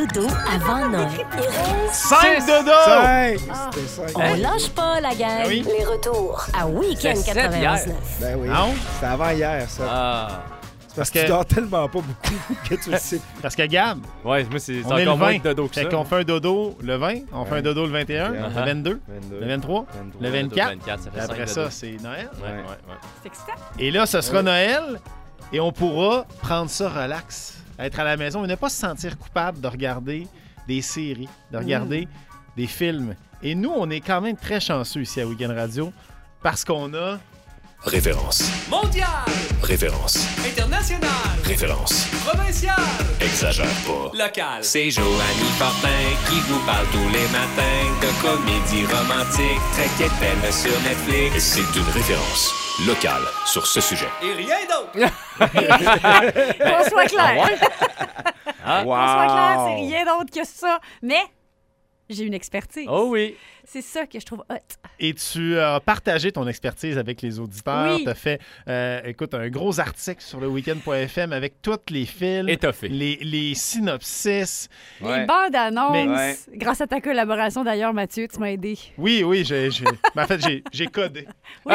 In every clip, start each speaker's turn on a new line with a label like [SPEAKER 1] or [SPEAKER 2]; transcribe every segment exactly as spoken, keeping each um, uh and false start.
[SPEAKER 1] dodo avant Noël.
[SPEAKER 2] Cinq dodo!
[SPEAKER 3] Cinq!
[SPEAKER 1] Ah.
[SPEAKER 3] C'était cinq.
[SPEAKER 1] On lâche pas, la gang.
[SPEAKER 2] Ben oui.
[SPEAKER 1] Les retours à Week-end
[SPEAKER 4] C'était sept
[SPEAKER 1] quatre-vingt-dix-neuf.
[SPEAKER 4] hier.
[SPEAKER 3] Ben oui.
[SPEAKER 2] Non?
[SPEAKER 3] C'était avant hier, ça.
[SPEAKER 4] Ah.
[SPEAKER 3] Parce
[SPEAKER 2] Parce
[SPEAKER 3] que
[SPEAKER 2] que-
[SPEAKER 3] tu dors tellement pas beaucoup que tu le sais.
[SPEAKER 2] Parce que Gab,
[SPEAKER 4] Ouais, moi, c'est c'est
[SPEAKER 2] on est le
[SPEAKER 4] encore moins
[SPEAKER 2] vingt.
[SPEAKER 4] de dodo que ça.
[SPEAKER 2] Fait qu'on fait un dodo le vingt, on fait
[SPEAKER 3] Ouais.
[SPEAKER 2] un dodo le vingt et un,
[SPEAKER 3] Uh-huh.
[SPEAKER 2] le vingt-deux,
[SPEAKER 3] vingt-deux.
[SPEAKER 2] le vingt-trois,
[SPEAKER 3] vingt-trois.
[SPEAKER 2] le vingt-quatre.
[SPEAKER 4] vingt-quatre, ça
[SPEAKER 2] Puis
[SPEAKER 4] fait
[SPEAKER 2] après
[SPEAKER 4] cinq
[SPEAKER 2] ça,
[SPEAKER 4] dodo.
[SPEAKER 2] c'est Noël.
[SPEAKER 4] Ouais,
[SPEAKER 3] Ouais.
[SPEAKER 4] ouais, ouais.
[SPEAKER 5] C'est excitant.
[SPEAKER 2] Et là, ce sera
[SPEAKER 3] Oui.
[SPEAKER 2] Noël et on pourra prendre ça relax, être à la maison et ne pas se sentir coupable de regarder des séries, de regarder
[SPEAKER 3] Mm.
[SPEAKER 2] des films. Et nous, on est quand même très chanceux ici à Week-end Radio parce qu'on a...
[SPEAKER 6] Référence.
[SPEAKER 7] Mondial,
[SPEAKER 6] Référence.
[SPEAKER 7] international,
[SPEAKER 6] Référence.
[SPEAKER 7] provincial,
[SPEAKER 6] Exagère pas.
[SPEAKER 7] local.
[SPEAKER 8] C'est Joanie Fortin qui vous parle tous les matins de comédie romantique très quétaine sur
[SPEAKER 6] Et
[SPEAKER 8] Netflix.
[SPEAKER 6] c'est une référence locale sur ce sujet.
[SPEAKER 7] Et rien d'autre.
[SPEAKER 5] Qu'on soit clair.
[SPEAKER 4] Ah.
[SPEAKER 5] Qu'on soit clair, c'est rien d'autre que ça. Mais j'ai une expertise.
[SPEAKER 4] Oh oui.
[SPEAKER 5] C'est ça que je trouve hot.
[SPEAKER 2] Et tu as partagé ton expertise avec les auditeurs.
[SPEAKER 5] Oui.
[SPEAKER 2] Tu as fait, euh, écoute, un gros article sur le weekend point f m avec tous les films,
[SPEAKER 4] Étoffé.
[SPEAKER 2] les, les synopsis.
[SPEAKER 5] Les bandes annonces.
[SPEAKER 3] Mais- Ouais.
[SPEAKER 5] Grâce à ta collaboration d'ailleurs, Mathieu, tu m'as aidé.
[SPEAKER 2] Oui, oui, j'ai, j'ai... mais en fait, j'ai, j'ai codé.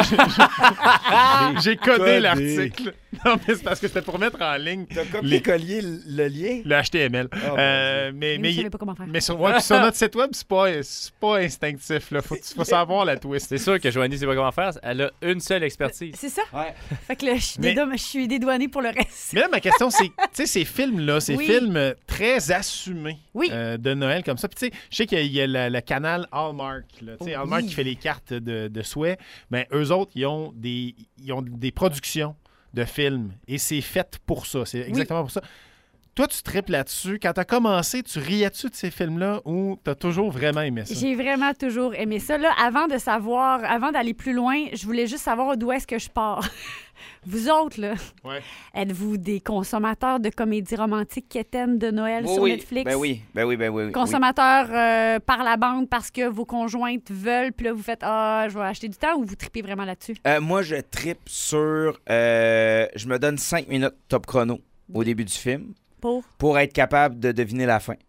[SPEAKER 2] j'ai, j'ai codé,
[SPEAKER 3] Codé.
[SPEAKER 2] l'article. Non, mais c'est parce que c'était pour mettre en ligne
[SPEAKER 3] T'as copié-collé le lien?
[SPEAKER 2] le H T M L.
[SPEAKER 3] Oh,
[SPEAKER 2] Euh, mais,
[SPEAKER 5] Mais,
[SPEAKER 2] mais,
[SPEAKER 5] je savais pas comment faire.
[SPEAKER 2] mais sur, ouais, puis sur notre site web, c'est pas, c'est pas instinctif. Là. Faut, faut savoir la twist.
[SPEAKER 4] C'est sûr que Joanie sait pas comment faire. Elle a une seule expertise.
[SPEAKER 5] C'est ça?
[SPEAKER 3] Ouais.
[SPEAKER 5] Fait que là, je suis,
[SPEAKER 2] Mais-
[SPEAKER 5] dédom- je suis dédouanée pour le reste.
[SPEAKER 2] Mais là, ma question, c'est, tu sais, ces films-là, ces
[SPEAKER 5] Oui.
[SPEAKER 2] films très assumés
[SPEAKER 5] Oui.
[SPEAKER 2] euh, de Noël comme ça. Puis, tu sais, je sais qu'il y a, il y a le, le canal Hallmark, là, tu sais,
[SPEAKER 5] Oui.
[SPEAKER 2] Hallmark qui fait les cartes de, de souhait. Mais eux autres, ils ont des, ils ont des productions de films et c'est fait pour ça. C'est exactement pour ça. Toi, tu tripes là-dessus. Quand tu as commencé, tu riais-tu de ces films-là ou tu as toujours vraiment aimé ça?
[SPEAKER 5] J'ai vraiment toujours aimé ça. Là, avant de savoir, avant d'aller plus loin, je voulais juste savoir d'où est-ce que je pars. Vous autres, là,
[SPEAKER 2] Ouais.
[SPEAKER 5] êtes-vous des consommateurs de comédies romantiques quétaines de Noël
[SPEAKER 3] Oui,
[SPEAKER 5] sur
[SPEAKER 3] oui.
[SPEAKER 5] Netflix?
[SPEAKER 3] Ben oui, ben oui, ben oui. oui.
[SPEAKER 5] Consommateurs euh, par la bande parce que vos conjointes veulent, puis là, vous faites « Ah, je vais acheter du temps » ou vous tripez vraiment là-dessus?
[SPEAKER 3] Euh, moi, je trippe sur... euh, je me donne cinq minutes top chrono au début du film
[SPEAKER 5] Pour?
[SPEAKER 3] pour être capable de deviner la fin.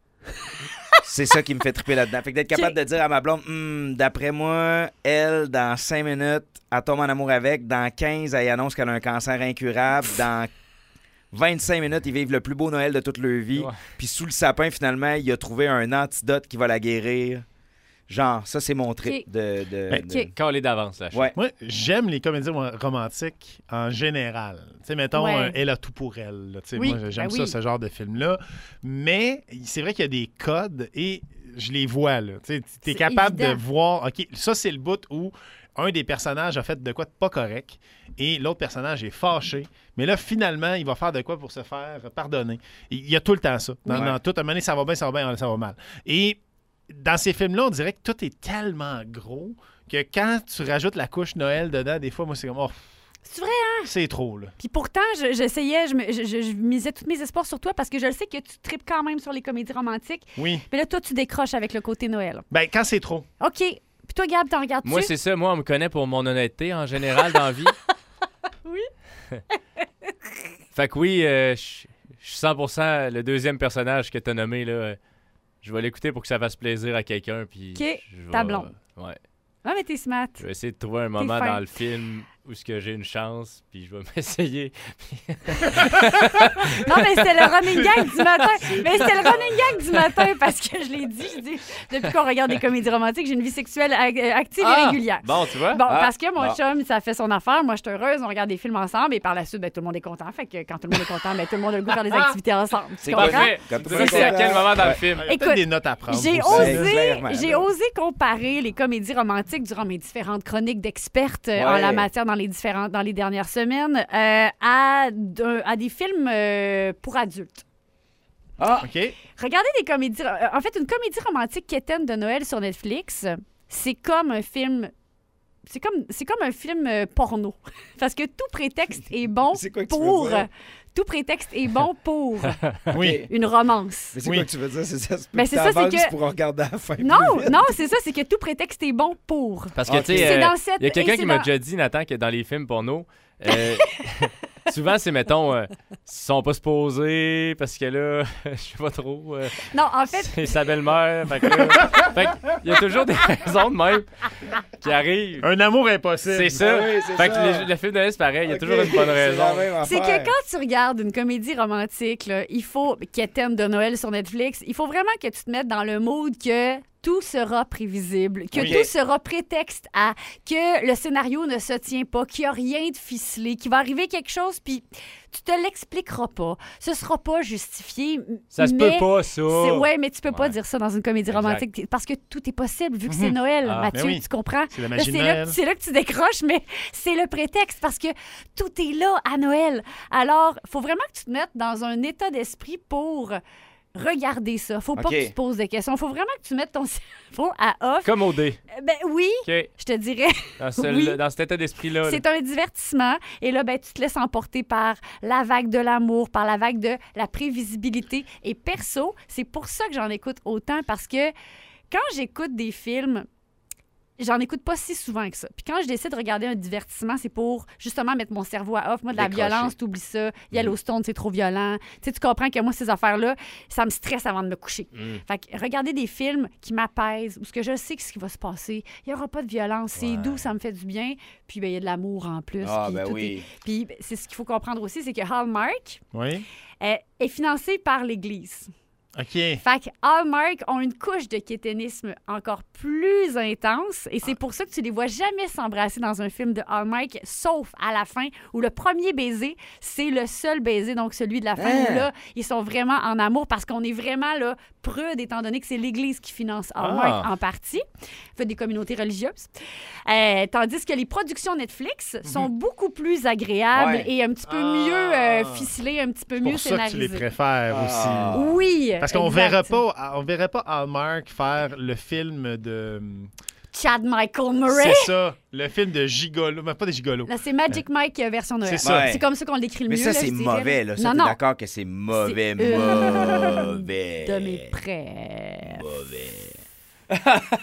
[SPEAKER 3] C'est ça qui me fait triper là-dedans. Fait que d'être capable
[SPEAKER 5] Ok.
[SPEAKER 3] de dire à ma blonde, Hum, d'après moi, elle, dans cinq minutes, elle tombe en amour avec. Dans quinze, elle annonce qu'elle a un cancer incurable. Dans vingt-cinq minutes, ils vivent le plus beau Noël de toute leur vie.
[SPEAKER 4] Ouais.
[SPEAKER 3] Puis sous le sapin, finalement, il a trouvé un antidote qui va la guérir. Genre, ça, c'est mon trip
[SPEAKER 5] Ok.
[SPEAKER 3] de... de,
[SPEAKER 2] Ben,
[SPEAKER 3] de-
[SPEAKER 5] Ok.
[SPEAKER 4] Calé d'avance, là.
[SPEAKER 3] Ouais.
[SPEAKER 2] Moi, j'aime les comédies rom- romantiques en général. Tu sais, mettons,
[SPEAKER 5] Ouais.
[SPEAKER 2] euh, Elle a tout pour elle. là. Tu sais,
[SPEAKER 5] Oui,
[SPEAKER 2] moi, j'aime
[SPEAKER 5] ben
[SPEAKER 2] ça,
[SPEAKER 5] oui.
[SPEAKER 2] ce genre de film-là. Mais c'est vrai qu'il y a des codes et je les vois. Tu es
[SPEAKER 5] C'est
[SPEAKER 2] capable
[SPEAKER 5] évident.
[SPEAKER 2] de voir, OK, ça, c'est le bout où un des personnages a fait de quoi de pas correct et l'autre personnage est fâché. Mais là, finalement, il va faire de quoi pour se faire pardonner. Il y a tout le temps ça. Dans,
[SPEAKER 3] Oui.
[SPEAKER 2] dans tout, à un moment donné, ça va bien, ça va bien, ça va mal. Et dans ces films-là, on dirait que tout est tellement gros que quand tu rajoutes la couche Noël dedans, des fois, moi, c'est comme, oh,
[SPEAKER 5] C'est vrai,
[SPEAKER 2] c'est trop, là.
[SPEAKER 5] Puis pourtant, je- j'essayais, je, me- je, je- je misais tous mes espoirs sur toi parce que je le sais que tu tripes quand même sur les comédies romantiques.
[SPEAKER 2] Oui.
[SPEAKER 5] Mais là, toi, tu décroches avec le côté Noël.
[SPEAKER 2] Ben, quand c'est trop.
[SPEAKER 5] OK. Puis toi, Gab, t'en regardes-tu?
[SPEAKER 4] Moi, c'est ça. Moi, on me connaît pour mon honnêteté en général dans la vie.
[SPEAKER 5] Oui.
[SPEAKER 4] Fait que oui, euh, je je suis cent pour cent le deuxième personnage que t'as nommé, là. euh, Je vais l'écouter pour que ça fasse plaisir à quelqu'un. Puis
[SPEAKER 5] OK,
[SPEAKER 4] je vais-
[SPEAKER 5] ta blonde.
[SPEAKER 4] Ouais.
[SPEAKER 5] Ah, mais t'es smart.
[SPEAKER 4] Je vais essayer de trouver un moment
[SPEAKER 5] fin.
[SPEAKER 4] dans le film où ce que j'ai une chance, puis je vais m'essayer.
[SPEAKER 5] Non, mais c'était le running gag du matin. Mais c'était le running gag du matin parce que je l'ai dit, je dis, depuis qu'on regarde des comédies romantiques, j'ai une vie sexuelle ac- euh, active et
[SPEAKER 4] Ah!
[SPEAKER 5] régulière.
[SPEAKER 4] Bon, tu vois?
[SPEAKER 5] Bon,
[SPEAKER 3] Ah,
[SPEAKER 5] parce que mon
[SPEAKER 3] bon.
[SPEAKER 5] chum, ça fait son affaire. Moi, je suis heureuse. On regarde des films ensemble et par la suite, ben, tout le monde est content. Fait que quand tout le monde est content, ben, tout le monde a le goût de faire des activités ensemble. Tu
[SPEAKER 3] C'est
[SPEAKER 5] comprends?
[SPEAKER 4] Parfait.
[SPEAKER 3] Comme tout le
[SPEAKER 4] Ça,
[SPEAKER 3] monde
[SPEAKER 4] c'est à
[SPEAKER 3] est
[SPEAKER 4] quel
[SPEAKER 3] content.
[SPEAKER 4] moment dans le
[SPEAKER 3] Ouais.
[SPEAKER 4] film?
[SPEAKER 2] Il y a
[SPEAKER 5] Écoute,
[SPEAKER 2] peut-être des notes à prendre.
[SPEAKER 5] J'ai
[SPEAKER 2] aussi.
[SPEAKER 5] osé,
[SPEAKER 3] clairement,
[SPEAKER 5] j'ai
[SPEAKER 3] là.
[SPEAKER 5] osé comparer les comédies romantiques durant mes différentes chroniques d'expertes euh, en
[SPEAKER 3] Ouais.
[SPEAKER 5] la matière dans les différentes dans les dernières semaines euh, à, de- à des films euh, pour adultes.
[SPEAKER 3] Ah!
[SPEAKER 2] OK.
[SPEAKER 5] Regardez des comédies. euh, En fait, une comédie romantique quétaine de Noël sur Netflix, c'est comme un film. C'est comme, c'est comme un film euh, porno. Parce que tout prétexte est bon
[SPEAKER 3] C'est quoi que tu veux
[SPEAKER 5] pour.
[SPEAKER 3] dire?
[SPEAKER 5] Tout prétexte est bon pour
[SPEAKER 2] Oui.
[SPEAKER 5] une romance.
[SPEAKER 3] Mais c'est
[SPEAKER 2] Oui.
[SPEAKER 3] quoi que tu veux dire? C'est ça, c'est
[SPEAKER 5] Ben, c'est ça, c'est que-
[SPEAKER 3] pour regarder à la fin.
[SPEAKER 5] Non,
[SPEAKER 3] plus vite.
[SPEAKER 5] non, c'est ça, c'est que tout prétexte est bon pour.
[SPEAKER 4] Parce que,
[SPEAKER 3] Ok.
[SPEAKER 4] tu sais,
[SPEAKER 5] C'est
[SPEAKER 4] euh,
[SPEAKER 5] dans cette-
[SPEAKER 4] il y a quelqu'un
[SPEAKER 5] et
[SPEAKER 4] qui
[SPEAKER 5] c'est
[SPEAKER 4] m'a
[SPEAKER 5] dans-
[SPEAKER 4] déjà dit, Nathan, que dans les films porno, euh, Souvent, c'est, mettons, euh, ils sont pas supposés parce que là, je sais pas trop. euh,
[SPEAKER 5] Non, en fait,
[SPEAKER 4] c'est sa belle-mère. Fait que là, fait que il y a toujours des raisons de même qui arrivent.
[SPEAKER 2] Un amour impossible.
[SPEAKER 4] C'est ça.
[SPEAKER 3] Ah oui, c'est
[SPEAKER 4] fait
[SPEAKER 3] ça.
[SPEAKER 4] que les- le film de Noël, c'est pareil. Il y a
[SPEAKER 3] Ok,
[SPEAKER 4] toujours une bonne
[SPEAKER 3] c'est
[SPEAKER 4] raison.
[SPEAKER 3] la même
[SPEAKER 5] c'est
[SPEAKER 3] affaire.
[SPEAKER 5] que quand tu regardes une comédie romantique, là, il faut Quétaine de Noël sur Netflix, il faut vraiment que tu te mettes dans le mood que tout sera prévisible, que
[SPEAKER 2] Oui.
[SPEAKER 5] tout sera prétexte à que le scénario ne se tient pas, qu'il n'y a rien de ficelé, qu'il va arriver quelque chose, puis tu te l'expliqueras pas. Ce sera pas justifié.
[SPEAKER 4] Ça se
[SPEAKER 5] mais
[SPEAKER 4] peut pas, ça.
[SPEAKER 5] c'est- Ouais, mais tu peux pas
[SPEAKER 4] Ouais.
[SPEAKER 5] dire ça dans une comédie
[SPEAKER 4] Exact.
[SPEAKER 5] romantique parce que tout est possible vu que c'est Noël,
[SPEAKER 4] Ah,
[SPEAKER 5] Mathieu,
[SPEAKER 2] ben oui.
[SPEAKER 5] tu comprends?
[SPEAKER 2] C'est la
[SPEAKER 5] Là,
[SPEAKER 2] magie de
[SPEAKER 5] c'est, là,
[SPEAKER 2] Noël.
[SPEAKER 5] c'est là que tu décroches, mais c'est le prétexte parce que tout est là à Noël. Alors, il faut vraiment que tu te mettes dans un état d'esprit pour regarder ça. Faut pas
[SPEAKER 3] OK.
[SPEAKER 5] que tu te poses des questions. Faut vraiment que tu mettes ton cerveau à off.
[SPEAKER 4] Comme au dé.
[SPEAKER 5] Euh, Ben oui,
[SPEAKER 4] OK.
[SPEAKER 5] je te dirais.
[SPEAKER 4] Dans, ce-
[SPEAKER 5] Oui.
[SPEAKER 4] dans cet état d'esprit-là. là.
[SPEAKER 5] C'est un divertissement. Et là, ben, tu te laisses emporter par la vague de l'amour, par la vague de la prévisibilité. Et perso, c'est pour ça que j'en écoute autant parce que quand j'écoute des films, j'en écoute pas si souvent que ça. Puis quand je décide de regarder un divertissement, c'est pour justement mettre mon cerveau à off. Moi, de la
[SPEAKER 3] Décrocher.
[SPEAKER 5] violence, t'oublies ça. Yellowstone, c'est trop violent. Tu sais, tu comprends que moi, ces affaires-là, ça me stresse avant de me coucher.
[SPEAKER 4] Mm.
[SPEAKER 5] Fait que regarder des films qui m'apaisent, où ce que je sais que ce qui va se passer, il n'y aura pas de violence, c'est
[SPEAKER 3] Ouais.
[SPEAKER 5] doux, ça me fait du bien. Puis ben, il y a de l'amour en plus.
[SPEAKER 3] Ah,
[SPEAKER 5] puis
[SPEAKER 3] ben
[SPEAKER 5] tout
[SPEAKER 3] oui.
[SPEAKER 5] est- Puis ben, c'est ce qu'il faut comprendre aussi, c'est que Hallmark
[SPEAKER 2] Oui.
[SPEAKER 5] euh, est financé par l'Église.
[SPEAKER 2] OK.
[SPEAKER 5] Fait que Hallmark ont une couche de kéténisme encore plus intense et c'est pour ça que tu les vois jamais s'embrasser dans un film de Hallmark, sauf à la fin où le premier baiser, c'est le seul baiser, donc celui de la fin
[SPEAKER 3] Hein?
[SPEAKER 5] où là, ils sont vraiment en amour parce qu'on est vraiment là prude étant donné que c'est l'Église qui finance Hallmark
[SPEAKER 2] Ah.
[SPEAKER 5] en partie, fait des communautés religieuses. Euh, tandis que les productions Netflix sont beaucoup plus agréables
[SPEAKER 3] Ouais.
[SPEAKER 5] et un petit peu
[SPEAKER 2] Ah.
[SPEAKER 5] mieux euh, ficelées, un petit peu
[SPEAKER 2] C'est
[SPEAKER 5] mieux
[SPEAKER 2] pour ça que tu
[SPEAKER 5] scénarisées.
[SPEAKER 2] les préfères
[SPEAKER 3] Ah.
[SPEAKER 2] aussi.
[SPEAKER 5] Oui.
[SPEAKER 2] Parce qu'on
[SPEAKER 5] exact.
[SPEAKER 2] verrait pas, on verrait pas Hallmark faire le film de.
[SPEAKER 5] Chad Michael Murray.
[SPEAKER 2] C'est ça, le film de Gigolo, mais pas des Gigolos.
[SPEAKER 5] Là, c'est Magic Mike euh, version Noël.
[SPEAKER 2] C'est ça.
[SPEAKER 3] Ouais.
[SPEAKER 5] C'est comme ça qu'on l'écrit le
[SPEAKER 3] Mais
[SPEAKER 5] mieux.
[SPEAKER 3] ça,
[SPEAKER 5] là,
[SPEAKER 3] c'est
[SPEAKER 5] je dirais,
[SPEAKER 3] mauvais, là. Ça,
[SPEAKER 5] non,
[SPEAKER 3] t'es
[SPEAKER 5] non.
[SPEAKER 3] d'accord que c'est mauvais,
[SPEAKER 5] C'est une
[SPEAKER 3] mauvais.
[SPEAKER 5] De mes prêts.
[SPEAKER 3] Mauvais.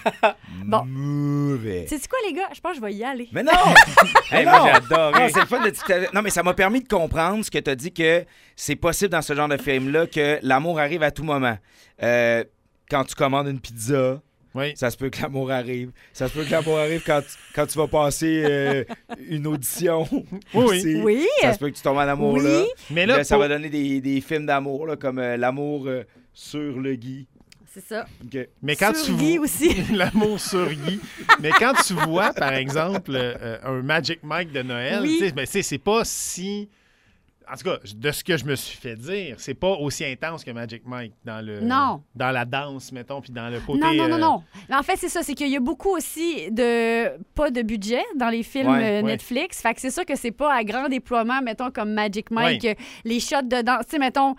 [SPEAKER 5] Bon.
[SPEAKER 3] Mauvais.
[SPEAKER 5] C'est quoi, les gars? Je pense que je vais y aller.
[SPEAKER 3] Mais non!
[SPEAKER 4] Hey,
[SPEAKER 3] Mais
[SPEAKER 4] moi,
[SPEAKER 3] non!
[SPEAKER 4] j'ai adoré.
[SPEAKER 3] Non, c'est le fun de discuter. Non, mais ça m'a permis de comprendre ce que tu as dit que c'est possible dans ce genre de film-là que l'amour arrive à tout moment. Euh, quand tu commandes une pizza,
[SPEAKER 2] Oui.
[SPEAKER 3] ça se peut que l'amour arrive. Ça se peut que l'amour arrive quand tu, quand tu vas passer euh, une audition.
[SPEAKER 2] Oui,
[SPEAKER 3] aussi.
[SPEAKER 5] Oui.
[SPEAKER 3] Ça se peut que tu tombes en amour
[SPEAKER 5] Oui.
[SPEAKER 3] là.
[SPEAKER 2] Mais
[SPEAKER 3] Là,
[SPEAKER 2] là,
[SPEAKER 3] ça
[SPEAKER 2] pour-
[SPEAKER 3] va donner des, des films d'amour, là, comme euh, l'amour euh, sur le Guy.
[SPEAKER 5] C'est ça.
[SPEAKER 3] OK.
[SPEAKER 2] mais quand
[SPEAKER 5] Sur
[SPEAKER 2] tu
[SPEAKER 5] Guy
[SPEAKER 2] vois
[SPEAKER 5] aussi.
[SPEAKER 2] l'amour sur Guy, mais quand tu vois, par exemple, euh, un Magic Mike de Noël,
[SPEAKER 5] Oui.
[SPEAKER 2] tu sais, ben, tu sais, c'est pas si. En tout cas, de ce que je me suis fait dire, c'est pas aussi intense que Magic Mike dans le
[SPEAKER 5] Non.
[SPEAKER 2] dans la danse, mettons, puis dans le côté.
[SPEAKER 5] Non, non, non,
[SPEAKER 2] euh,
[SPEAKER 5] non. Mais en fait, c'est ça. C'est qu'il y a beaucoup aussi de pas de budget dans les films
[SPEAKER 3] Ouais,
[SPEAKER 5] euh,
[SPEAKER 2] ouais.
[SPEAKER 5] Netflix. Fait que c'est sûr que c'est pas à grand déploiement, mettons, comme Magic Mike,
[SPEAKER 2] Ouais.
[SPEAKER 5] euh, les shots de danse. Tu sais, mettons,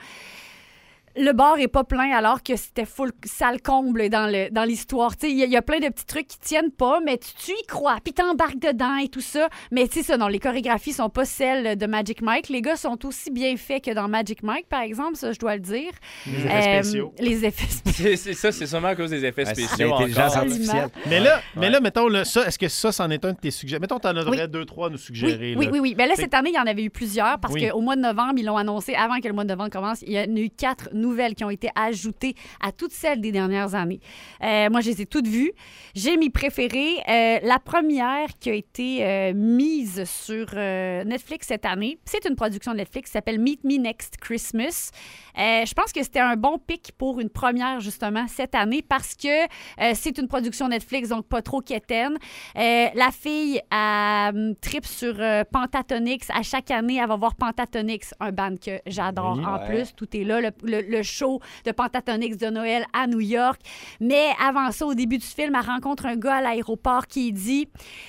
[SPEAKER 5] le bar est pas plein alors que c'était full salle comble dans le dans l'histoire. Tu sais, il y, a- il y a plein de petits trucs qui tiennent pas, mais tu, tu y crois, puis t'embarques dedans et tout ça. Mais tu sais ça, non, les chorégraphies sont pas celles de Magic Mike. Les gars sont aussi bien faits que dans Magic Mike, par exemple, ça, je dois le dire.
[SPEAKER 2] Les effets
[SPEAKER 5] Euh,
[SPEAKER 2] spéciaux.
[SPEAKER 5] Les effets spéciaux.
[SPEAKER 4] C'est, c'est ça, c'est sûrement à cause des effets
[SPEAKER 3] Ah, c'est
[SPEAKER 4] spéciaux.
[SPEAKER 3] l'intelligence
[SPEAKER 4] encore.
[SPEAKER 3] artificielle.
[SPEAKER 2] Mais là, mais
[SPEAKER 4] Ouais.
[SPEAKER 2] là, mettons, là, ça, est-ce que ça, c'en est un de tes suggestions? Mettons, t'en aurais deux, trois à nous
[SPEAKER 5] Oui,
[SPEAKER 2] suggérer.
[SPEAKER 5] oui,
[SPEAKER 2] là.
[SPEAKER 5] oui, oui. Ben là,
[SPEAKER 2] Fait-
[SPEAKER 5] cette année, il y en avait eu plusieurs parce
[SPEAKER 2] Oui.
[SPEAKER 5] qu'au mois de novembre, ils l'ont annoncé avant que le mois de novembre commence. Il y en a eu quatre nouvelles qui ont été ajoutées à toutes celles des dernières années. Euh, moi, je les ai toutes vues. J'ai mes préférées. Euh, la première qui a été euh, mise sur euh, Netflix cette année, c'est une production de Netflix qui s'appelle Meet Me Next Christmas. Euh, je pense que c'était un bon pic pour une première, justement, cette année parce que euh, c'est une production Netflix, donc pas trop quétaine. Euh, la fille a um, trip sur euh, Pentatonix. À chaque année, elle va voir Pentatonix, un band que j'adore
[SPEAKER 2] Oui.
[SPEAKER 5] en
[SPEAKER 3] Ouais.
[SPEAKER 5] plus. Tout est là, le, le- le show de Pentatonix de Noël à New York. Mais avant ça, au début du film, elle rencontre un gars à l'aéroport qui dit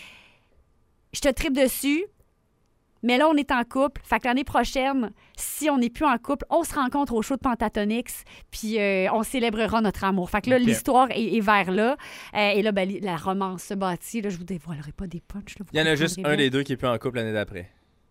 [SPEAKER 5] « Je te tripe dessus, mais là, on est en couple. Fait que l'année prochaine, si on n'est plus en couple, on se rencontre au show de Pentatonix, puis euh, on célébrera notre amour. » Fait que là,
[SPEAKER 2] Ok.
[SPEAKER 5] l'histoire est, est vers là. Euh, et là, ben, li- la romance se bâtit. Là, je vous dévoilerai pas des punchs. là, vous
[SPEAKER 4] Il y en a juste
[SPEAKER 5] comprendrez
[SPEAKER 4] un
[SPEAKER 5] bien.
[SPEAKER 4] des deux qui est plus en couple l'année d'après.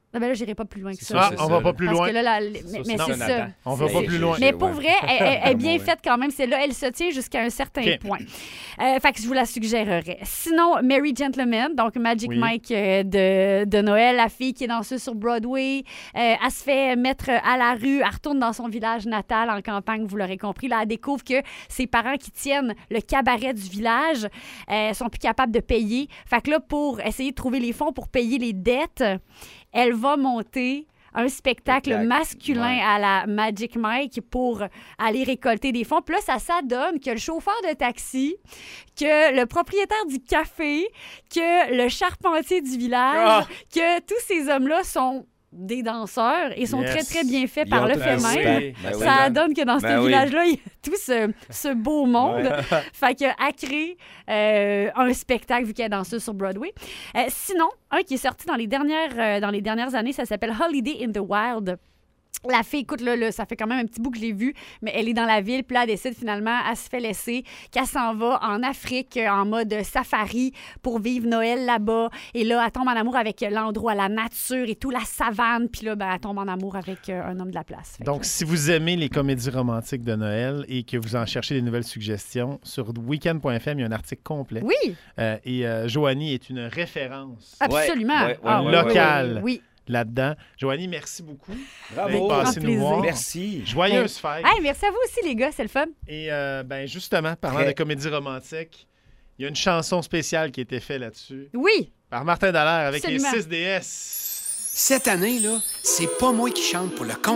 [SPEAKER 5] Ah ben là, j'irai pas plus loin que
[SPEAKER 4] C'est
[SPEAKER 5] ça.
[SPEAKER 2] Ah,
[SPEAKER 4] c'est
[SPEAKER 2] on
[SPEAKER 4] ça,
[SPEAKER 2] va
[SPEAKER 4] là.
[SPEAKER 2] pas plus
[SPEAKER 5] Parce
[SPEAKER 2] loin.
[SPEAKER 5] que là, la- mais,
[SPEAKER 4] Ça,
[SPEAKER 5] mais
[SPEAKER 4] c'est
[SPEAKER 5] c'est
[SPEAKER 4] ça,
[SPEAKER 5] ça.
[SPEAKER 4] Nathan.
[SPEAKER 2] On va
[SPEAKER 5] C'est-
[SPEAKER 2] pas plus loin.
[SPEAKER 5] Mais pour vrai, elle, elle- elle est bien
[SPEAKER 3] Ouais.
[SPEAKER 5] faite quand même. Celle-là, elle se tient jusqu'à un certain
[SPEAKER 2] OK.
[SPEAKER 5] point. Euh, fait que je vous la suggérerais. Sinon, Merry Gentleman, donc Magic
[SPEAKER 2] Oui.
[SPEAKER 5] Mike euh, de, de Noël, la fille qui est danseuse sur Broadway. Euh, elle se fait mettre à la rue. Elle retourne dans son village natal en campagne, vous l'aurez compris. Là, elle découvre que ses parents qui tiennent le cabaret du village euh, sont plus capables de payer. Fait que là, pour essayer de trouver les fonds pour payer les dettes, elle va monter un spectacle
[SPEAKER 3] Spectacle,
[SPEAKER 5] masculin
[SPEAKER 3] ouais.
[SPEAKER 5] à la Magic Mike pour aller récolter des fonds. Puis là, ça, ça donne que le chauffeur de taxi, que le propriétaire du café, que le charpentier du village,
[SPEAKER 4] Ah!
[SPEAKER 5] que tous ces hommes-là sont des danseurs et sont
[SPEAKER 2] Yes.
[SPEAKER 5] très, très bien faits
[SPEAKER 3] Ils
[SPEAKER 5] par
[SPEAKER 3] ont
[SPEAKER 5] le
[SPEAKER 3] tout
[SPEAKER 5] fait
[SPEAKER 3] le
[SPEAKER 5] même.
[SPEAKER 3] respect. Ben oui.
[SPEAKER 5] Ça donne que dans
[SPEAKER 3] Ben
[SPEAKER 5] ce
[SPEAKER 3] oui.
[SPEAKER 5] village-là, il y a tout ce, ce beau monde. Fait qu'elle crée euh, un spectacle vu qu'elle est danseuse sur Broadway. Euh, sinon, un qui est sorti dans les dernières, euh, dans les dernières années, ça s'appelle Holiday in the Wild. La fille, écoute, là, là, ça fait quand même un petit bout que je l'ai vue, mais elle est dans la ville, puis là, elle décide finalement, elle se fait laisser, qu'elle s'en va en Afrique euh, en mode safari pour vivre Noël là-bas. Et là, elle tombe en amour avec l'endroit, la nature et tout, la savane. Puis là, ben, elle tombe en amour avec euh, un homme de la place. Fait
[SPEAKER 2] Donc,
[SPEAKER 5] que-
[SPEAKER 2] si vous aimez les comédies romantiques de Noël et que vous en cherchez des nouvelles suggestions, sur weekend point f m, il y a un article complet.
[SPEAKER 5] Oui,
[SPEAKER 2] Euh, et euh, Joanie est une référence
[SPEAKER 5] absolument.
[SPEAKER 3] ouais, ouais,
[SPEAKER 5] Ah,
[SPEAKER 3] ouais,
[SPEAKER 5] oui,
[SPEAKER 2] ouais,
[SPEAKER 5] oui,
[SPEAKER 2] Locale.
[SPEAKER 5] Oui.
[SPEAKER 2] là-dedans. Joanie, merci beaucoup.
[SPEAKER 3] Bravo.
[SPEAKER 2] d'être
[SPEAKER 5] Avec
[SPEAKER 2] passée
[SPEAKER 5] grand
[SPEAKER 2] nous voir.
[SPEAKER 3] Merci.
[SPEAKER 2] Joyeuse fête.
[SPEAKER 5] Hey, merci à vous aussi, les gars, c'est le fun.
[SPEAKER 2] Et euh, ben justement, parlant
[SPEAKER 3] Très.
[SPEAKER 2] de comédie romantique, il y a une chanson spéciale qui a été faite là-dessus
[SPEAKER 5] Oui.
[SPEAKER 2] par Martin Dallaire avec
[SPEAKER 5] Absolument.
[SPEAKER 2] les six D S.
[SPEAKER 7] Cette année, là, c'est pas moi qui chante pour le compte